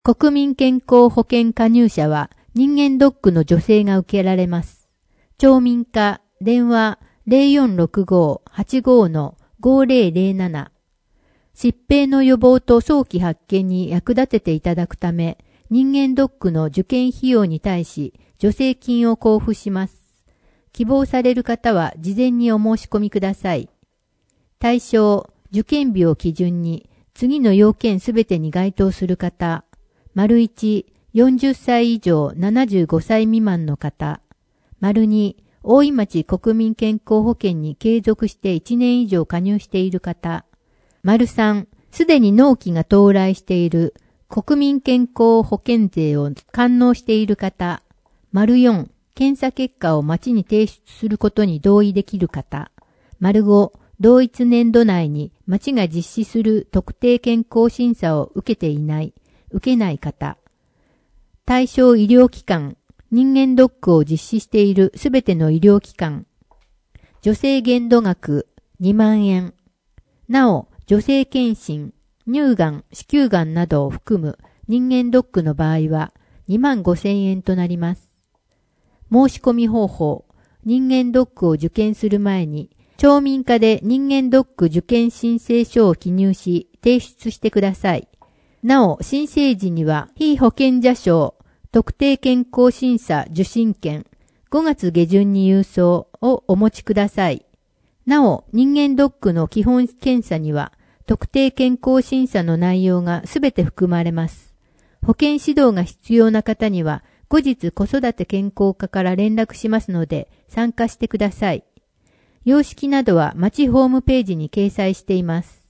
国民健康保険加入者は人間ドックの助成が受けられます。町民課電話 0465-85-5007 疾病の予防と早期発見に役立てていただくため、人間ドックの受験費用に対し助成金を交付します。希望される方は事前にお申し込みください。対象、受験日を基準に次の要件すべてに該当する方。1、40歳以上75歳未満の方。2、大井町国民健康保険に継続して1年以上加入している方。3、すでに納期が到来している国民健康保険税を完納している方。4、検査結果を町に提出することに同意できる方。5、同一年度内に町が実施する特定健康審査を受けない方。対象医療機関、人間ドックを実施しているすべての医療機関。助成限度額2万円。なお、助成検診、乳がん、子宮がんなどを含む人間ドックの場合は2万5千円となります。申し込み方法、人間ドックを受験する前に、町民課で人間ドック受験申請書を記入し、提出してください。なお、申請時には、被保険者証、特定健康審査受診券、5月下旬に郵送をお持ちください。なお、人間ドックの基本検査には、特定健康審査の内容がすべて含まれます。保健指導が必要な方には、後日子育て健康課から連絡しますので参加してください。様式などは町ホームページに掲載しています。